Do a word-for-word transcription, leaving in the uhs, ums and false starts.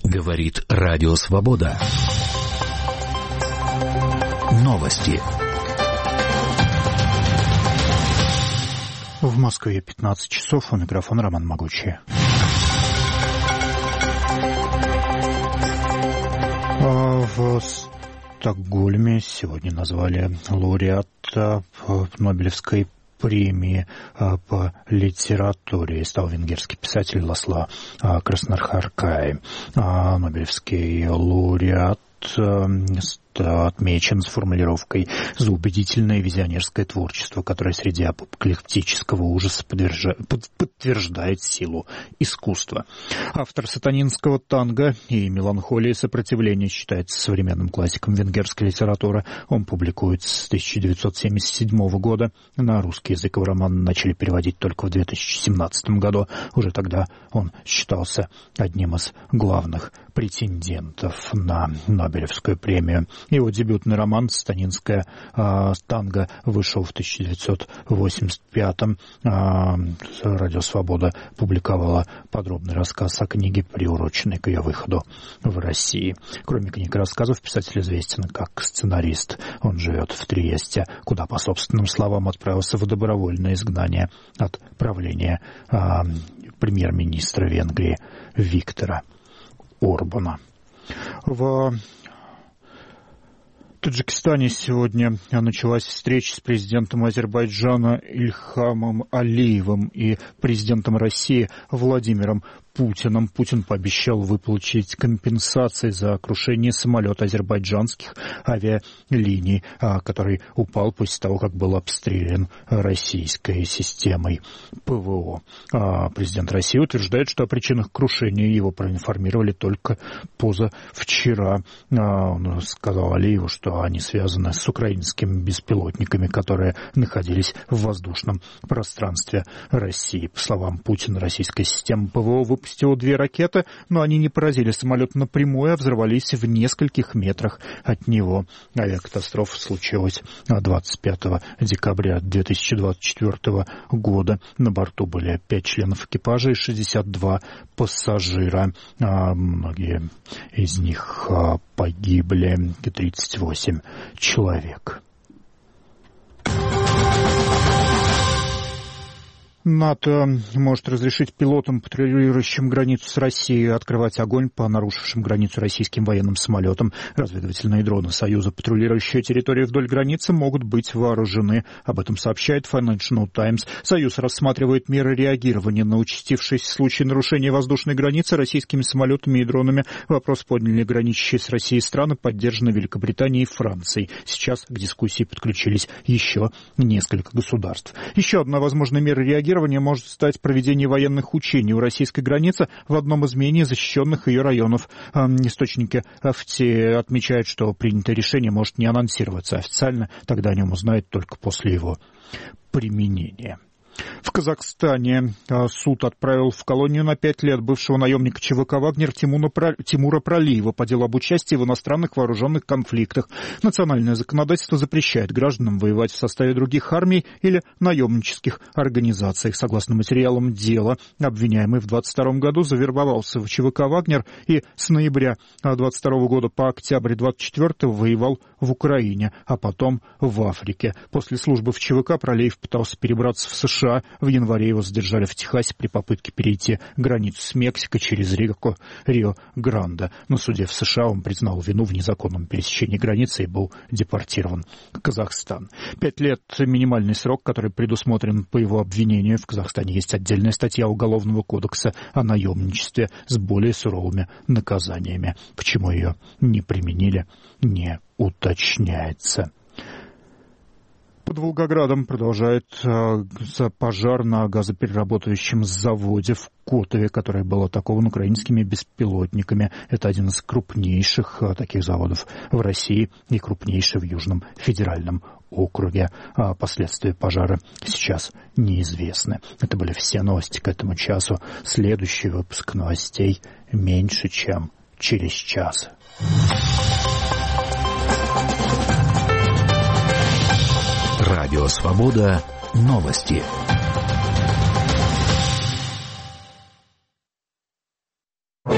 Говорит Радио Свобода. Новости. В Москве пятнадцать часов. У микрофона Роман Могучий. В Стокгольме сегодня назвали лауреата Нобелевской премии по литературе. Стал венгерский писатель Ласло Краснохаркай. Нобелевский лауреат отмечен с формулировкой «за убедительное визионерское творчество, которое среди апокалиптического ужаса подтверждает силу искусства». Автор сатанинского танго и меланхолии сопротивления считается современным классиком венгерской литературы. Он публикуется с тысяча девятьсот семьдесят седьмого года. На русский язык его роман начали переводить только в две тысячи семнадцатом году. Уже тогда он считался одним из главных претендентов на Нобелевскую премию. Его дебютный роман «Сатанинское э, танго» вышел в тысяча девятьсот восемьдесят пятом. Э, Радио Свобода публиковала подробный рассказ о книге, приуроченной к ее выходу в России. Кроме книг и рассказов, писатель известен как сценарист. Он живет в Триесте, куда, по собственным словам, отправился в добровольное изгнание от правления э, премьер-министра Венгрии Виктора Орбана. В Таджикистане сегодня началась встреча с президентом Азербайджана Ильхамом Алиевым и президентом России Владимиром Путиным. Путин пообещал выплатить компенсации за крушение самолета азербайджанских авиалиний, который упал после того, как был обстрелян российской системой ПВО. Президент России утверждает, что о причинах крушения его проинформировали только позавчера. Он сказал Алиеву, что они связаны с украинскими беспилотниками, которые находились в воздушном пространстве России. По словам Путина, российская система ПВО выпустила выпустила две ракеты, но они не поразили самолет напрямую, а взорвались в нескольких метрах от него. Авиакатастрофа случилась двадцать пятого декабря две тысячи двадцать четвёртого года. На борту были пять членов экипажа и шестьдесят два пассажира. Многие из них погибли, тридцать восемь человек. НАТО может разрешить пилотам, патрулирующим границу с Россией, открывать огонь по нарушившим границу российским военным самолетам. Разведывательные дроны Союза, патрулирующие территории вдоль границы, могут быть вооружены. Об этом сообщает Financial Times. Союз рассматривает меры реагирования на участившиеся случаи нарушения воздушной границы российскими самолетами и дронами. Вопрос подняли граничащие с Россией страны, поддержанные Великобританией и Францией. Сейчас к дискуссии подключились еще несколько государств. Еще одна возможная мера реагирования может стать проведение военных учений у российской границы в одном из менее защищенных ее районов. Источники отмечают, что принятое решение может не анонсироваться официально, тогда о нем узнают только после его применения. В Казахстане суд отправил в колонию на пять лет бывшего наемника ЧВК «Вагнер» Тимура Пралиева по делу об участии в иностранных вооруженных конфликтах. Национальное законодательство запрещает гражданам воевать в составе других армий или наемнических организаций. Согласно материалам дела, обвиняемый в двадцать втором году завербовался в ЧВК «Вагнер» и с ноября двадцать второго года по октябрь двадцать четвёртого воевал в Украине, а потом в Африке. После службы в ЧВК Пралиев пытался перебраться в США. В январе его задержали в Техасе при попытке перейти границу с Мексикой через реку Рио-Гранде. На суде в США он признал вину в незаконном пересечении границы и был депортирован в Казахстан. Пять лет — минимальный срок, который предусмотрен по его обвинению. В Казахстане есть отдельная статья Уголовного кодекса о наемничестве с более суровыми наказаниями. Почему ее не применили, не уточняется. Под Волгоградом продолжается пожар на газоперерабатывающем заводе в Котове, который был атакован украинскими беспилотниками. Это один из крупнейших таких заводов в России и крупнейший в Южном федеральном округе. Последствия пожара сейчас неизвестны. Это были все новости к этому часу. Следующий выпуск новостей меньше, чем через час. Радио Свобода. Новости.